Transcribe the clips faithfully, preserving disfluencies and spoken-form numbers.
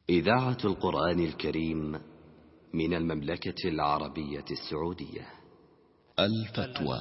إذاعة القرآن الكريم من المملكة العربية السعودية. الفتوى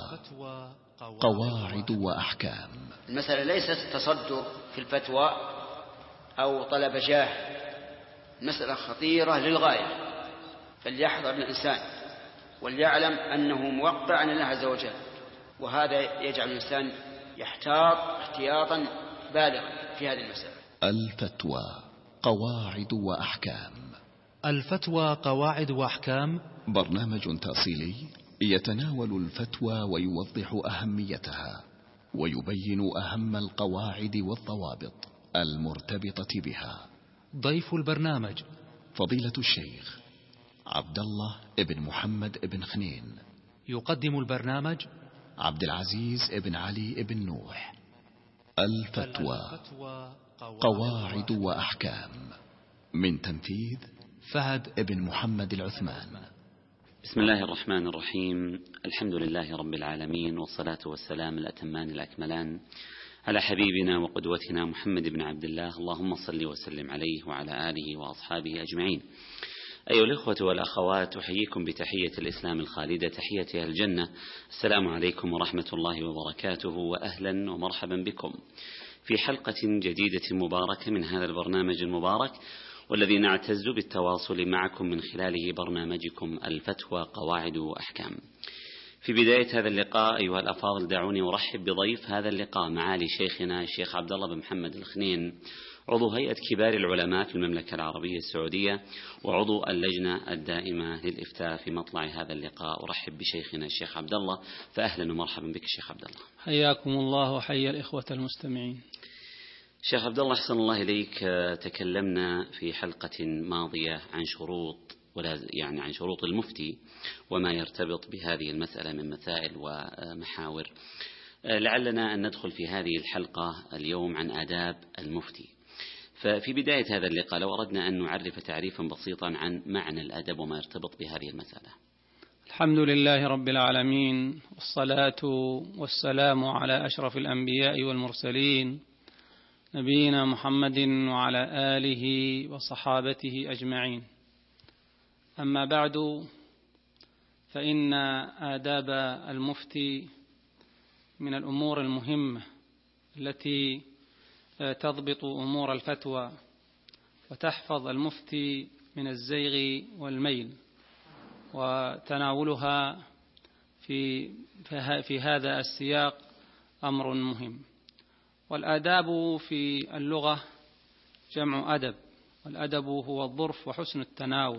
قواعد وأحكام. المسألة ليست تصدر في الفتوى أو طلب جاه، مسألة خطيرة للغاية، فليحذر الإنسان وليعلم أنه موقع عن الله عز وجل، وهذا يجعل الإنسان يحتاط احتياطا بالغا في هذه المسألة. الفتوى قواعد وأحكام. الفتوى قواعد وأحكام برنامج تأصيلي يتناول الفتوى ويوضح أهميتها ويبين أهم القواعد والضوابط المرتبطة بها. ضيف البرنامج فضيلة الشيخ عبد الله ابن محمد ابن خنين. يقدم البرنامج عبد العزيز ابن علي ابن نوح. الفتوى قواعد وأحكام، من تنفيذ فهد ابن محمد العثمان. بسم الله الرحمن الرحيم. الحمد لله رب العالمين، والصلاة والسلام الأتمان الأكملان على حبيبنا وقدوتنا محمد بن عبد الله، اللهم صل وسلم عليه وعلى آله وأصحابه أجمعين. أيها الإخوة والأخوات، أحييكم بتحية الإسلام الخالدة، تحية أهل الجنة. السلام عليكم ورحمة الله وبركاته، وأهلا ومرحبا بكم في حلقة جديدة مباركة من هذا البرنامج المبارك، والذي نعتز بالتواصل معكم من خلاله برنامجكم الفتوى قواعد وأحكام. في بداية هذا اللقاء أيها الأفاضل، دعوني أرحب بضيف هذا اللقاء معالي شيخنا الشيخ عبد الله بن محمد الخنين، عضو هيئة كبار العلماء في المملكة العربية السعودية وعضو اللجنة الدائمة للإفتاء. في مطلع هذا اللقاء أرحب بشيخنا الشيخ عبد الله، فأهلا ومرحبا بك شيخ عبد الله. حياكم الله وحيا الإخوة المستمعين. شيخ عبد الله، أحسن الله إليك، تكلمنا في حلقة ماضية عن شروط ولا يعني عن شروط المفتي وما يرتبط بهذه المسألة من مسائل ومحاور. لعلنا أن ندخل في هذه الحلقة اليوم عن آداب المفتي. ففي بداية هذا اللقاء لو أردنا أن نعرف تعريفا بسيطا عن معنى الأدب وما يرتبط بهذه المسألة. الحمد لله رب العالمين، والصلاة والسلام على أشرف الأنبياء والمرسلين، نبينا محمد وعلى آله وصحابته أجمعين. أما بعد، فإن آداب المفتي من الأمور المهمة التي تضبط أمور الفتوى وتحفظ المفتي من الزيغ والميل، وتناولها في في هذا السياق أمر مهم. والآداب في اللغة جمع أدب، والأدب هو الظرف وحسن التناول.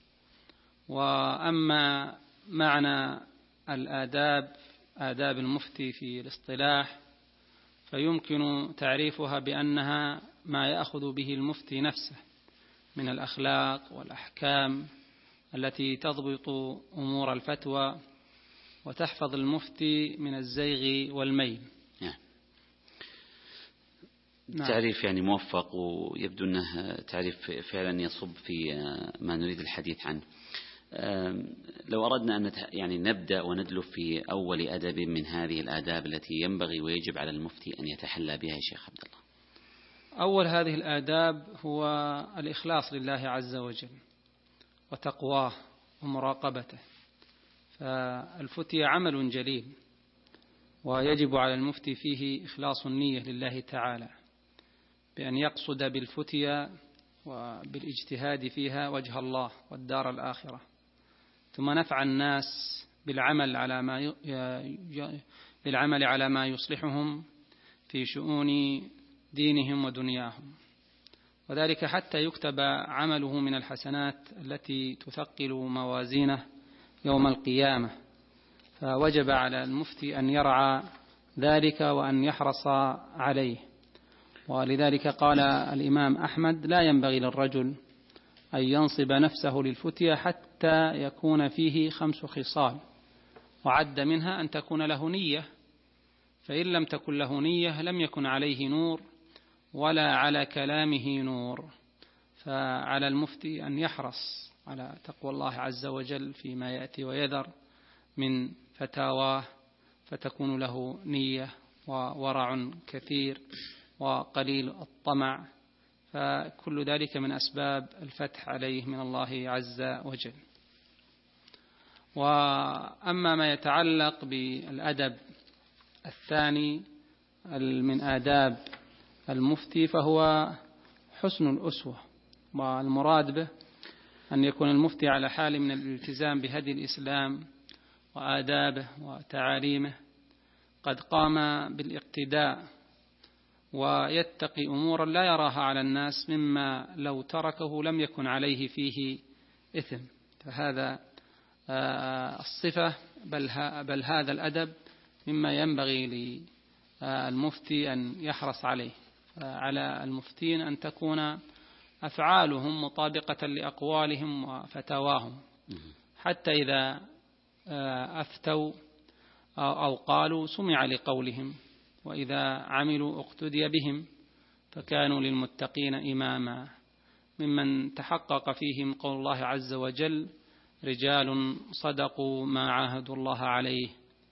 وأما معنى الآداب، آداب المفتي في الاصطلاح، فيمكن تعريفها بأنها ما يأخذ به المفتي نفسه من الأخلاق والأحكام التي تضبط أمور الفتوى وتحفظ المفتي من الزيغ والميل. نعم. تعريف يعني موفق، ويبدو أنه تعريف فعلا يصب في ما نريد الحديث عنه. لو أردنا أن يعني نبدأ وندلف في أول أدب من هذه الآداب التي ينبغي ويجب على المفتي أن يتحلى بها يا شيخ عبد الله. أول هذه الآداب هو الإخلاص لله عز وجل وتقواه ومراقبته. فالفتي عمل جليل، ويجب على المفتي فيه إخلاص النية لله تعالى، بأن يقصد بالفتية وبالاجتهاد فيها وجه الله والدار الآخرة، ثم نفع الناس بالعمل على ما بالعمل على ما يصلحهم في شؤون دينهم ودنياهم، وذلك حتى يكتب عمله من الحسنات التي تثقل موازينه يوم القيامة. فوجب على المفتي أن يرعى ذلك وأن يحرص عليه. ولذلك قال الإمام أحمد: لا ينبغي للرجل أن ينصب نفسه للفتية حتى يكون فيه خمس خصال، وعد منها أن تكون له نية، فإن لم تكن له نية لم يكن عليه نور ولا على كلامه نور. فعلى المفتي أن يحرص على تقوى الله عز وجل فيما يأتي ويذر من فتاواه، فتكون له نية وورع كثير وقليل الطمع، فكل ذلك من أسباب الفتح عليه من الله عز وجل. وأما ما يتعلق بالأدب الثاني من آداب المفتي فهو حسن الأسوة، والمراد به أن يكون المفتي على حال من الالتزام بهدي الإسلام وآدابه وتعاليمه، قد قام بالاقتداء ويتقي أمورا لا يراها على الناس مما لو تركه لم يكن عليه فيه إثم. فهذا الصفة بل, بل هذا الأدب مما ينبغي للمفتي أن يحرص عليه. على المفتين أن تكون أفعالهم مطابقة لأقوالهم وفتاواهم، حتى إذا أفتوا أو قالوا سمع لقولهم، وإذا عملوا اقتدي بهم، فكانوا للمتقين إماما، ممن تحقق فيهم قول الله عز وجل: رجال صدقوا ما عاهدوا الله عليه.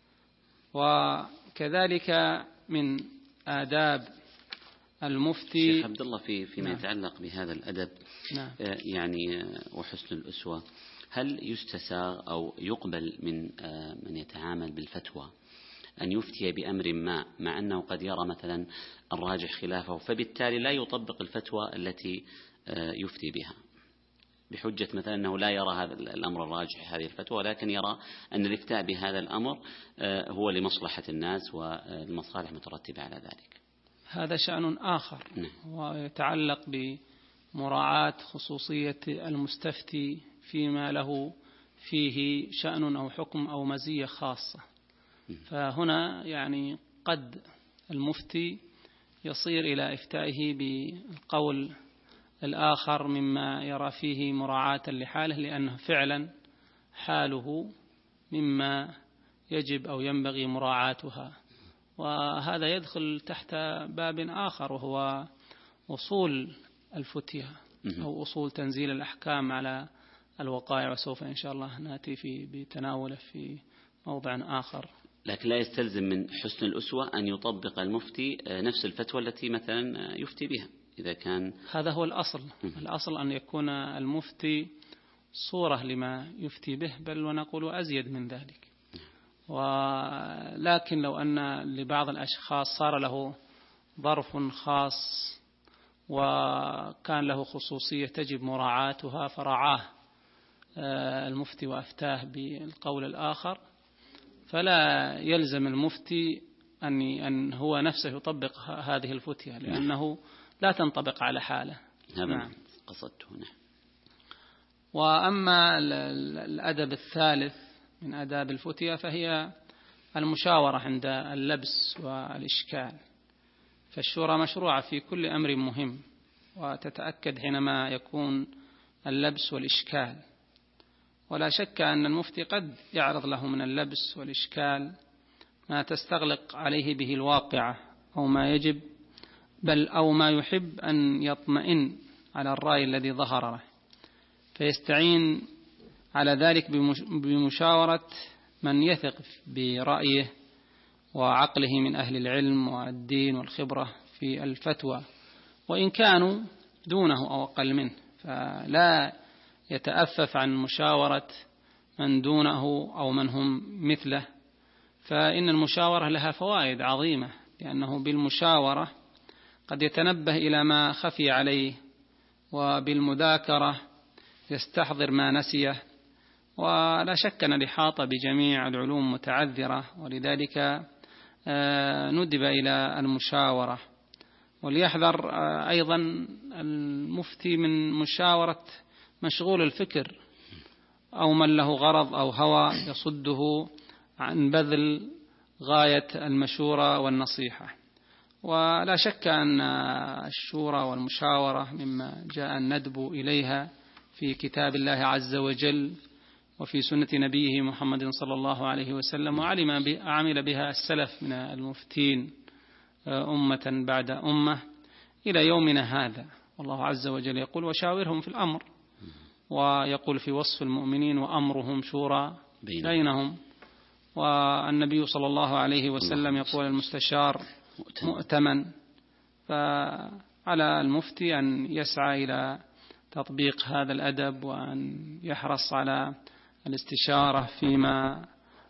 وكذلك من آداب المفتي شيخ عبد الله في فيما نعم. يتعلق بهذا الأدب نعم. يعني وحسن الأسوة، هل يستساغ أو يقبل من من يتعامل بالفتوى أن يفتي بأمر ما مع أنه قد يرى مثلا الراجح خلافه، فبالتالي لا يطبق الفتوى التي يفتي بها بحجة مثلا أنه لا يرى هذا الأمر الراجح هذه الفتوى، ولكن يرى أن الافتاء بهذا الأمر هو لمصلحة الناس والمصالح المترتبة على ذلك؟ هذا شأن آخر ويتعلق بمراعاة خصوصية المستفتي فيما له فيه شأن أو حكم أو مزية خاصة. فهنا يعني قد المفتي يصير إلى إفتائه بالقول الآخر مما يرى فيه مراعاة لحاله، لأنه فعلا حاله مما يجب أو ينبغي مراعاتها. وهذا يدخل تحت باب آخر وهو أصول الفتية أو أصول تنزيل الأحكام على الوقائع، وسوف إن شاء الله نأتي في بتناوله في موضع آخر. لكن لا يستلزم من حسن الأسوة أن يطبق المفتي نفس الفتوى التي مثلا يفتي بها إذا كان هذا هو الأصل. الأصل أن يكون المفتي صورة لما يفتي به، بل ونقول أزيد من ذلك. ولكن لو أن لبعض الأشخاص صار له ظرف خاص وكان له خصوصية تجب مراعاتها فرعاه المفتي وأفتاه بالقول الآخر، فلا يلزم المفتي أن أن هو نفسه يطبق هذه الفتية، لأنه لا تنطبق على حاله. نعم قصدته. نعم. وأما الأدب الثالث من آداب الفتية فهي المشاورة عند اللبس والإشكال. فالشورى مشروعة في كل أمر مهم، وتتأكد حينما يكون اللبس والإشكال. ولا شك أن المفتي قد يعرض له من اللبس والإشكال ما تستغلق عليه به الواقعة أو ما يجب بل أو ما يحب أن يطمئن على الرأي الذي ظهر له، فيستعين على ذلك بمشاورة من يثق برأيه وعقله من أهل العلم والدين والخبرة في الفتوى، وإن كانوا دونه أو أقل منه، فلا يتأفف عن مشاورة من دونه أو من هم مثله. فإن المشاورة لها فوائد عظيمة، لأنه بالمشاورة قد يتنبه إلى ما خفي عليه، وبالمذاكرة يستحضر ما نسيه. ولا شك أن الإحاطة بجميع العلوم متعذرة، ولذلك ندب إلى المشاورة. وليحذر أيضا المفتي من مشاورة مشغول الفكر أو من له غرض أو هوى يصده عن بذل غاية المشورة والنصيحة. ولا شك أن الشورى والمشاورة مما جاء الندب إليها في كتاب الله عز وجل وفي سنة نبيه محمد صلى الله عليه وسلم، وعلم عمل بها السلف من المفتين أمة بعد أمة إلى يومنا هذا. والله عز وجل يقول: وشاورهم في الأمر، ويقول في وصف المؤمنين: وأمرهم شورى بينهم. والنبي صلى الله عليه وسلم يقول: المستشار مؤتمن. على المفتي أن يسعى إلى تطبيق هذا الأدب وأن يحرص على الاستشارة فيما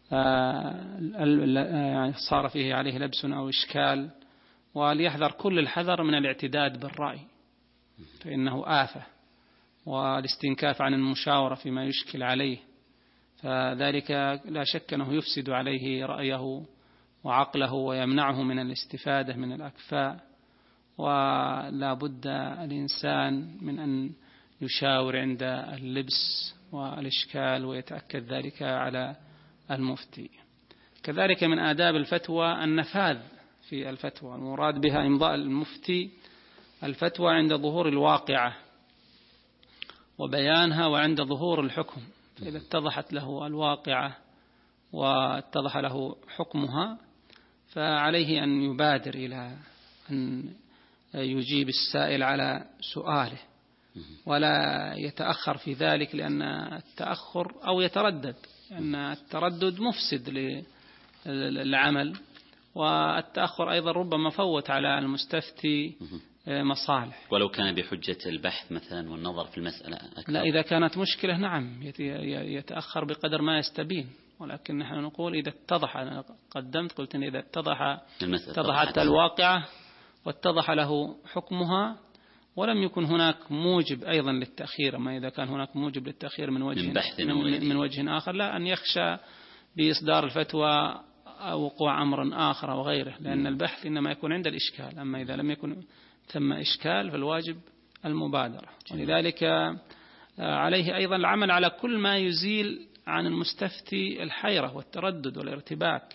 صار فيه عليه لبس أو إشكال، وليحذر كل الحذر من الاعتداد بالرأي فإنه آفة، والاستنكاف عن المشاورة فيما يشكل عليه، فذلك لا شك أنه يفسد عليه رأيه وعقله ويمنعه من الاستفادة من الأكفاء. ولا بد الإنسان من أن يشاور عند اللبس والإشكال ويتأكد ذلك على المفتي. كذلك من آداب الفتوى النفاذ في الفتوى، المراد بها إمضاء المفتي الفتوى عند ظهور الواقعة وبيانها وعند ظهور الحكم، فإذا اتضحت له الواقعة واتضح له حكمها فعليه أن يبادر إلى أن يجيب السائل على سؤاله ولا يتأخر في ذلك، لأن التأخر أو يتردد، لأن التردد مفسد للعمل، والتأخر أيضا ربما فوت على المستفتي مصالح. ولو كان بحجة البحث مثلا والنظر في المسألة أكثر. لا، إذا كانت مشكلة نعم يتأخر بقدر ما يستبين، ولكن نحن نقول إذا اتضح، أنا قدمت قلت إن إذا اتضح اتضحت الواقعة واتضح له حكمها ولم يكن هناك موجب أيضا للتأخير، ما إذا كان هناك موجب للتأخير من وجه, من, من, من وجه آخر لا أن يخشى بإصدار الفتوى وقوع أمر آخر أو غيره، لأن البحث إنما يكون عند الإشكال، أما إذا لم يكن ثم إشكال فالواجب المبادرة. ولذلك عليه أيضا العمل على كل ما يزيل عن المستفتي الحيرة والتردد والارتباك.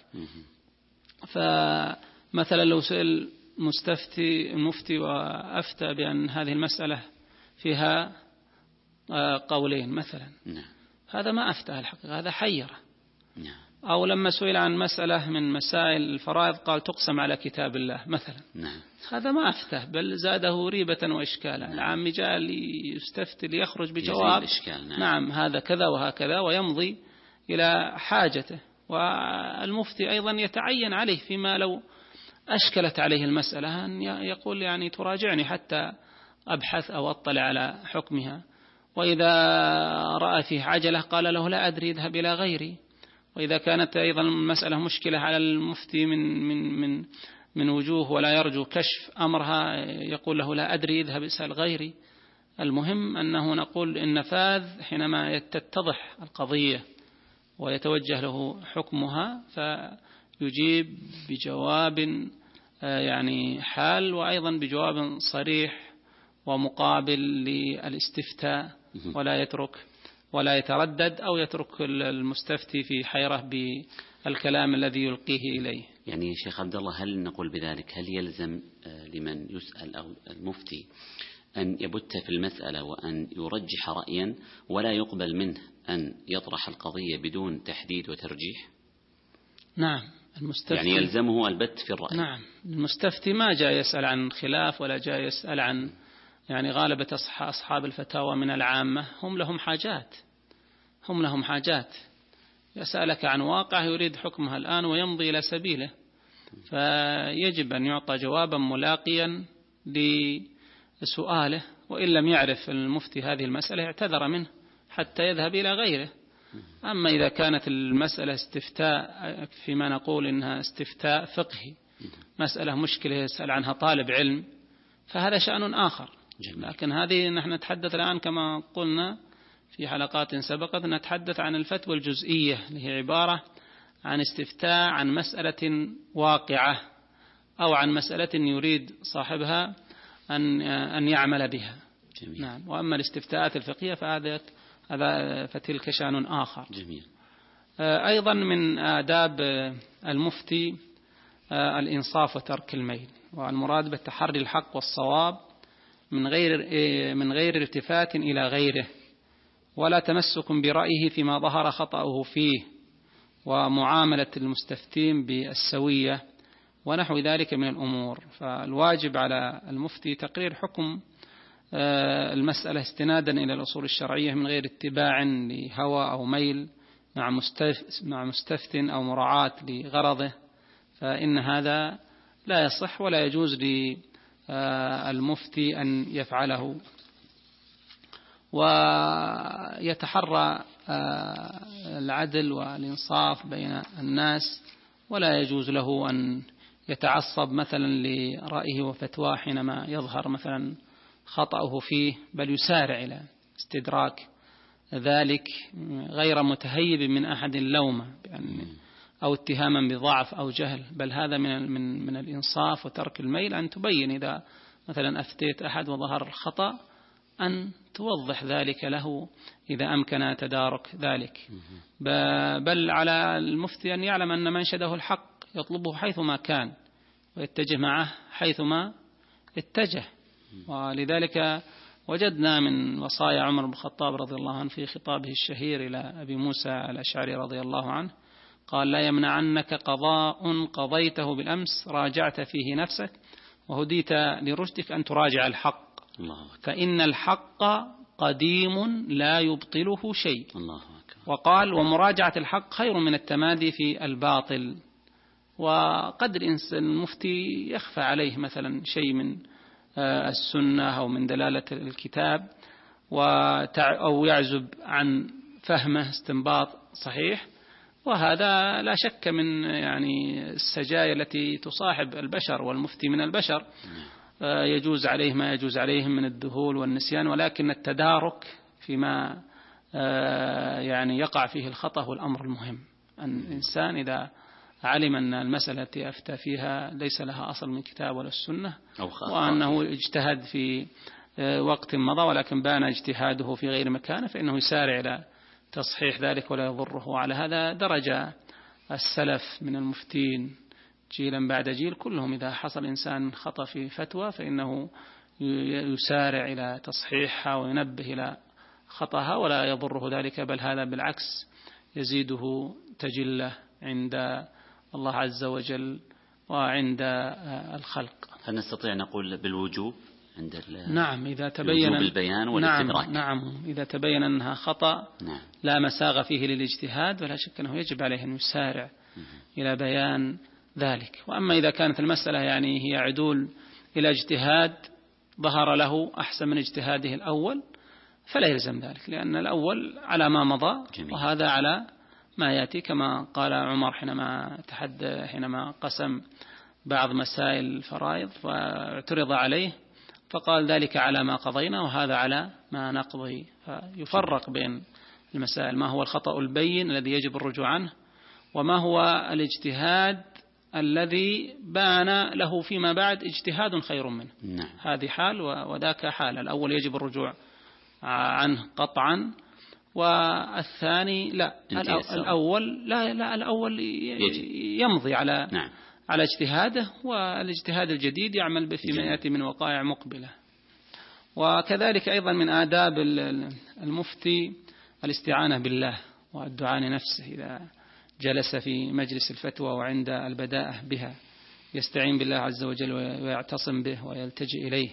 فمثلا لو سئل مستفتي المفتي وأفتى بأن هذه المسألة فيها قولين مثلا، هذا ما أفتى الحقيقة، هذا حيرة. أو لما سئل عن مسألة من مسائل الفرائض قال تقسم على كتاب الله مثلا، هذا ما أفتى بل زاده ريبة وإشكالا. العام جاء ليستفتي ليخرج بجواب نعم. نعم هذا كذا وهكذا ويمضي إلى حاجته. والمفتي أيضا يتعين عليه فيما لو أشكلت عليه المسألة أن يقول يعني تراجعني حتى أبحث أو أطلع على حكمها. وإذا رأى فيه عجلة قال له لا أدري اذهب إلى غيري. وإذا كانت أيضا المسألة مشكلة على المفتي من من من من وجوه ولا يرجو كشف أمرها يقول له لا أدري اذهب اسأل غيري. المهم أنه نقول النفاذ حينما تتضح القضية ويتوجه له حكمها فيجيب بجواب يعني حال وأيضا بجواب صريح ومقابل للاستفتاء، ولا يترك ولا يتردد أو يترك المستفتي في حيرة بالكلام الذي يلقيه إليه. يعني شيخ عبد الله، هل نقول بذلك هل يلزم لمن يسأل أو المفتي أن يبت في المسألة وأن يرجح رأيا ولا يقبل منه أن يطرح القضية بدون تحديد وترجيح؟ نعم، المستفتي يعني يلزمه البت في الرأي. نعم، المستفتي ما جاء يسأل عن خلاف ولا جاء يسأل عن يعني غالبة أصحاب الفتاوى من العامة هم لهم حاجات هم لهم حاجات يسألك عن واقع يريد حكمها الآن ويمضي إلى سبيله، فيجب أن يعطى جوابا ملاقيا لسؤاله، وإن لم يعرف المفتي هذه المسألة اعتذر منه حتى يذهب إلى غيره. أما إذا كانت المسألة استفتاء فيما نقول إنها استفتاء فقهي، مسألة مشكلة يسأل عنها طالب علم، فهذا شأن آخر. لكن هذه نحن نتحدث الآن كما قلنا في حلقات سبقت، نتحدث عن الفتوى الجزئية اللي هي عبارة عن استفتاء عن مسألة واقعة أو عن مسألة يريد صاحبها أن أن يعمل بها. جميل. نعم. وأما الاستفتاءات الفقهية فهذا هذا فتلك شأن آخر. جميل. أيضا من آداب المفتي الإنصاف وترك الميل، والمراد بالتحري الحق والصواب من غير من غير التفات إلى غيره، ولا تمسك برأيه فيما ظهر خطأه فيه، ومعاملة المستفتين بالسوية ونحو ذلك من الأمور. فالواجب على المفتي تقرير حكم المسألة استنادا إلى الأصول الشرعية من غير اتباع لهوى أو ميل مع مستفت أو مراعاة لغرضه، فإن هذا لا يصح ولا يجوز المفتي أن يفعله، ويتحرى العدل والإنصاف بين الناس، ولا يجوز له أن يتعصب مثلا لرأيه وفتواه حينما يظهر مثلا خطأه فيه، بل يسارع إلى استدراك ذلك غير متهيب من أحد اللومة أو اتهاما بضعف أو جهل، بل هذا من من من الإنصاف وترك الميل، أن تبين إذا مثلا أفتيت أحد وظهر الخطأ أن توضح ذلك له إذا أمكن تدارك ذلك. بل على المفتي أن يعلم أن منشده الحق يطلبه حيثما كان ويتجه معه حيثما اتجه. ولذلك وجدنا من وصايا عمر بن الخطاب رضي الله عنه في خطابه الشهير إلى أبي موسى الأشعري رضي الله عنه، قال: لا يمنعنك قضاء قضيته بالأمس راجعت فيه نفسك وهديت لرشدك أن تراجع الحق، فإن الحق قديم لا يبطله شيء. وقال: ومراجعة الحق خير من التمادي في الباطل. وقد الإنسان المفتي يخفى عليه مثلا شيء من السنة أو من دلالة الكتاب أو يعزب عن فهمه استنباط صحيح، وهذا لا شك من يعني السجايا التي تصاحب البشر، والمفتي من البشر يجوز عليه ما يجوز عليهم من الذهول والنسيان، ولكن التدارك فيما يعني يقع فيه الخطأ هو الأمر المهم. أن الإنسان إذا علم أن المسألة التي أفتى فيها ليس لها أصل من كتاب ولا السنة، وأنه اجتهد في وقت مضى ولكن بان اجتهاده في غير مكانه، فإنه يسارع إلى تصحيح ذلك ولا يضره. على هذا درجة السلف من المفتين جيلا بعد جيل، كلهم إذا حصل إنسان خطأ في فتوى فإنه يسارع إلى تصحيحها وينبه إلى خطأها ولا يضره ذلك، بل هذا بالعكس يزيده تجلة عند الله عز وجل وعند الخلق. هل نستطيع نقول بالوجوب عند نعم إذا تبين البيان والاستدراك؟ نعم, نعم إذا تبين أنها خطأ نعم. لا مساغ فيه للاجتهاد، ولا شك أنه يجب عليه أن يسارع م- إلى بيان ذلك. وأما إذا كانت المسألة يعني هي عدول إلى اجتهاد ظهر له أحسن من اجتهاده الأول فلا يلزم ذلك، لأن الأول على ما مضى جميل. وهذا على ما يأتي، كما قال عمر حينما تحدى حينما قسم بعض مسائل الفرائض واعترض عليه فقال: ذلك على ما قضينا وهذا على ما نقضي. فيفرق بين المسائل، ما هو الخطأ البين الذي يجب الرجوع عنه، وما هو الاجتهاد الذي بان له فيما بعد اجتهاد خير منه. نعم. هذه حال وذاك حال. الأول يجب الرجوع عنه قطعا، والثاني لا. الأول لا لا الأول يمضي على نعم. على اجتهاده، والاجتهاد الجديد يعمل به فيما يأتي من وقائع مقبلة. وكذلك أيضا من آداب المفتي الاستعانة بالله والدعاء لنفسه إذا جلس في مجلس الفتوى وعند البداءة بها، يستعين بالله عز وجل ويعتصم به ويلتجئ إليه.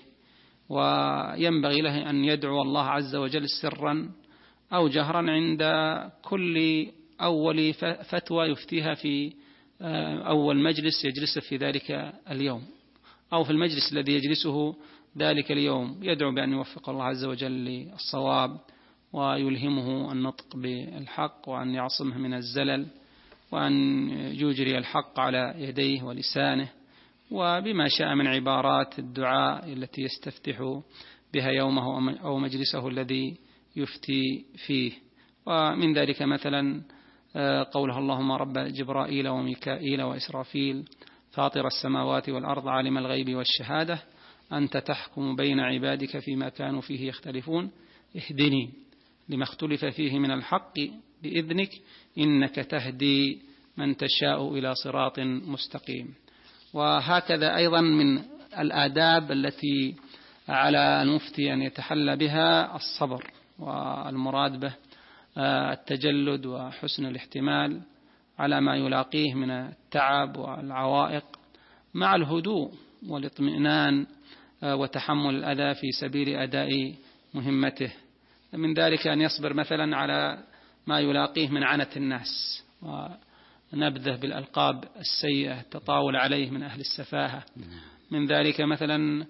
وينبغي له أن يدعو الله عز وجل سرا أو جهرا عند كل أول فتوى يفتيها في أول مجلس يجلس في ذلك اليوم، أو في المجلس الذي يجلسه ذلك اليوم، يدعو بأن يوفق الله عز وجل للصواب ويلهمه النطق بالحق، وأن يعصمه من الزلل، وأن يجري الحق على يديه ولسانه، وبما شاء من عبارات الدعاء التي يستفتح بها يومه أو مجلسه الذي يفتي فيه. ومن ذلك مثلا قوله: اللهم رب جبرائيل وميكائيل وإسرافيل فاطر السماوات والأرض عالم الغيب والشهادة أنت تحكم بين عبادك فيما كانوا فيه يختلفون اهدني لما اختلف فيه من الحق بإذنك إنك تهدي من تشاء إلى صراط مستقيم. وهكذا أيضا من الآداب التي على المفتي أن يتحلى بها الصبر، والمراد به التجلد وحسن الاحتمال على ما يلاقيه من التعب والعوائق، مع الهدوء والاطمئنان وتحمل الأذى في سبيل أداء مهمته. من ذلك أن يصبر مثلا على ما يلاقيه من عنة الناس ونبذه بالألقاب السيئة، التطاول عليه من أهل السفاهة. من ذلك مثلا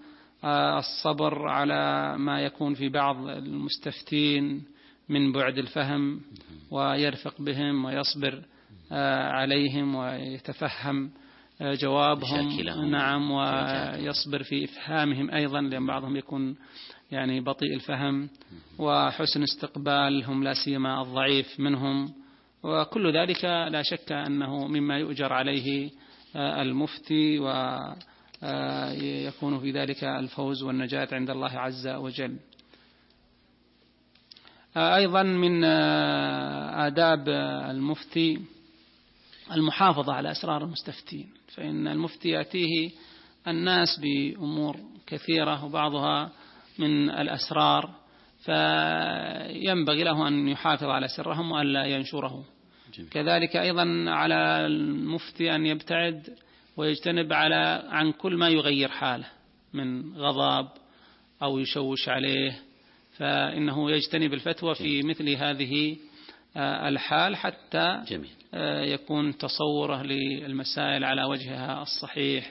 الصبر على ما يكون في بعض المستفتين من بعد الفهم، ويرفق بهم ويصبر عليهم ويتفهم جوابهم. نعم، ويصبر في إفهامهم أيضا، لأن بعضهم يكون يعني بطيء الفهم، وحسن استقبالهم لا سيما الضعيف منهم. وكل ذلك لا شك أنه مما يؤجر عليه المفتي، ويكون في ذلك الفوز والنجاة عند الله عز وجل. أيضا من آداب المفتي المحافظة على أسرار المستفتين، فإن المفتي يأتيه الناس بأمور كثيرة وبعضها من الأسرار، فينبغي له أن يحافظ على سرهم وألا ينشره. كذلك أيضا على المفتي أن يبتعد ويجتنب على عن كل ما يغير حاله من غضب أو يشوش عليه، فإنه يجتنب الفتوى في مثل هذه الحال حتى جميل. يكون تصوره للمسائل على وجهها الصحيح.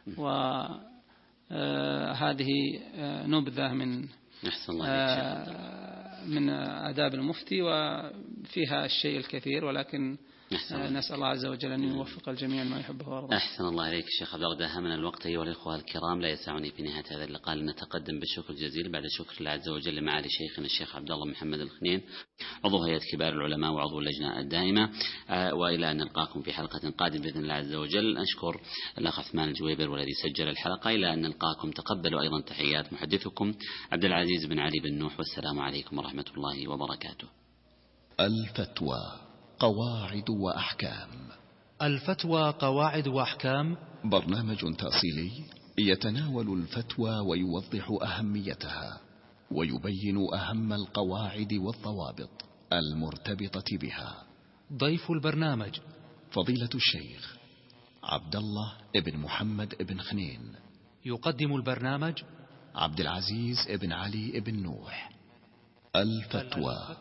وهذه نبذة من أحسن الله من آداب المفتي، وفيها الشيء الكثير، ولكن نسأل الله عز وجل أن يوفق الجميع ما يحبه ويرضاه. أحسن الله إليك الشيخ عبد الله. داهمنا الوقت أيها الإخوة الكرام، لا يسعني في نهاية هذا اللقاء أن نتقدم بالشكر الجزيل بعد شكر الله عز وجل لمعالي شيخنا الشيخ عبد الله محمد الخنين، عضو هيئة كبار العلماء وعضو اللجنة الدائمة، وإلى أن نلقاكم في حلقة قادمة بإذن الله عز وجل. أشكر الأخ عثمان الجويبر والذي سجل الحلقة. إلى أن نلقاكم تقبلوا أيضا تحيات محدثكم عبد العزيز بن علي بن نوح، والسلام عليكم ورحمة الله وبركاته. الفتوى قواعد وأحكام. الفتوى قواعد وأحكام، برنامج تأصيلي يتناول الفتوى ويوضح أهميتها ويبين أهم القواعد والضوابط المرتبطة بها. ضيف البرنامج فضيلة الشيخ عبد الله ابن محمد ابن خنين. يقدم البرنامج عبد العزيز ابن علي ابن نوح. الفتوى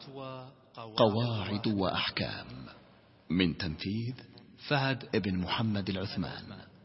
قواعد وأحكام، من تنفيذ فهد ابن محمد العثمان.